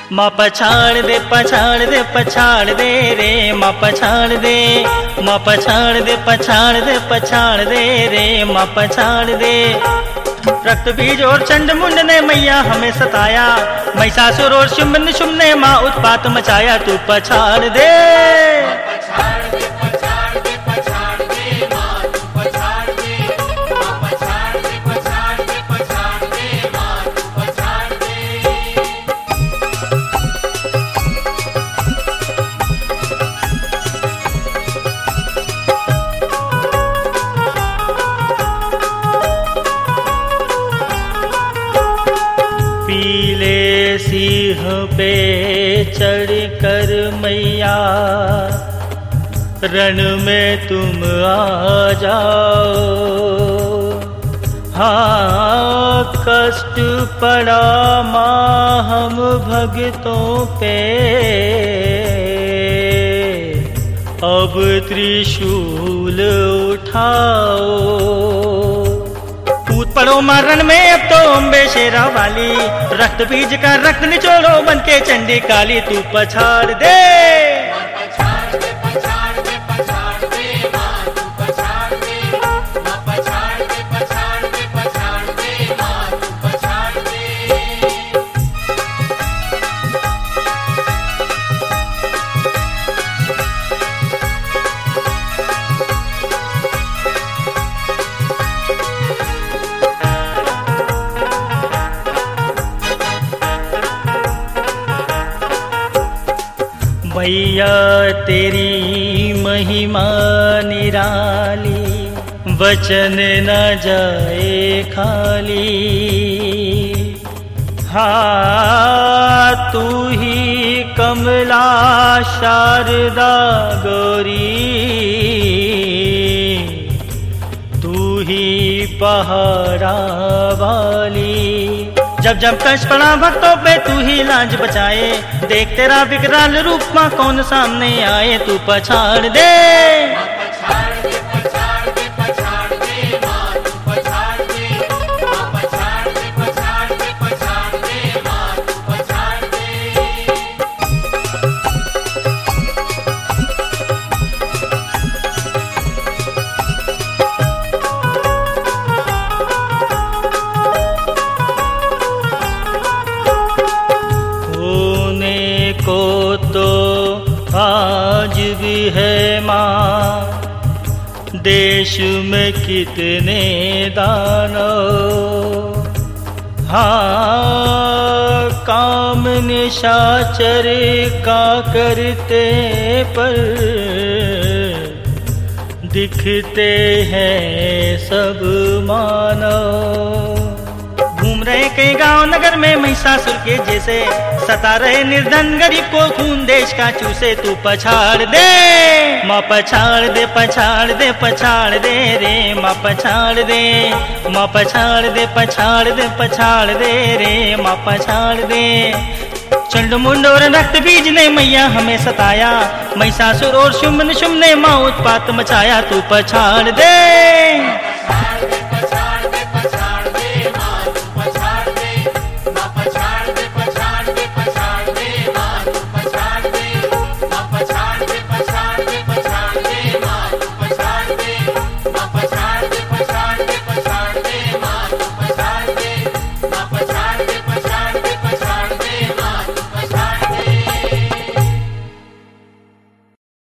माँ पछाड़ दे पछाड़ दे पछाड़ दे रे, माँ पछाड़ दे, माँ पछाड़ दे पछाड़ दे पछाड़ दे रे, माँ पछाड़ दे। रक्त बीज और चंड मुंड ने मैया हमें सताया, महिषासुर और शुंभ ने माँ उत्पात मचाया, तू पछाड़ दे। पीले सिंह पे चढ़ कर मैया रण में तुम आ जाओ, हाँ कष्ट पड़ा माँ हम भक्तों पे, अब त्रिशूल उठाओ। पड़ो मारन में अब तो अम्बे शेरा वाली, रक्त बीज का रक्त निचोड़ो बन के चंडी काली, तू पछाड़ दे। मैया तेरी महिमा निराली, वचन न जाए खाली, हाँ तू ही कमला शारदा गौरी, तू ही पहाड़ा वाली। जब जब कष्ट पड़ा भक्तों पे तू ही लाज बचाए, देख तेरा विकराल रूप माँ कौन सामने आए, तू पछाड़ दे। को तो आज भी है माँ, देश में कितने दानव, हाँ काम निशाचर का करते पर दिखते हैं सब मानव। घूम रहे कई गांव नगर में महिषासुर के जैसे, सता रहे निर्धन गरीब को खून देश का चूसे, तू पछाड़ दे। माँ पछाड़ दे पछाड़ दे पछाड़ दे रे, माँ पछाड़ दे, माँ पछाड़ दे पछाड़ दे पछाड़ दे रे, माँ पछाड़ दे। चंड मुंड और रक्त बीज ने मैया हमें सताया, महिषासुर और शुंभ ने माँ उत्पात मचाया, तू पछाड़ दे।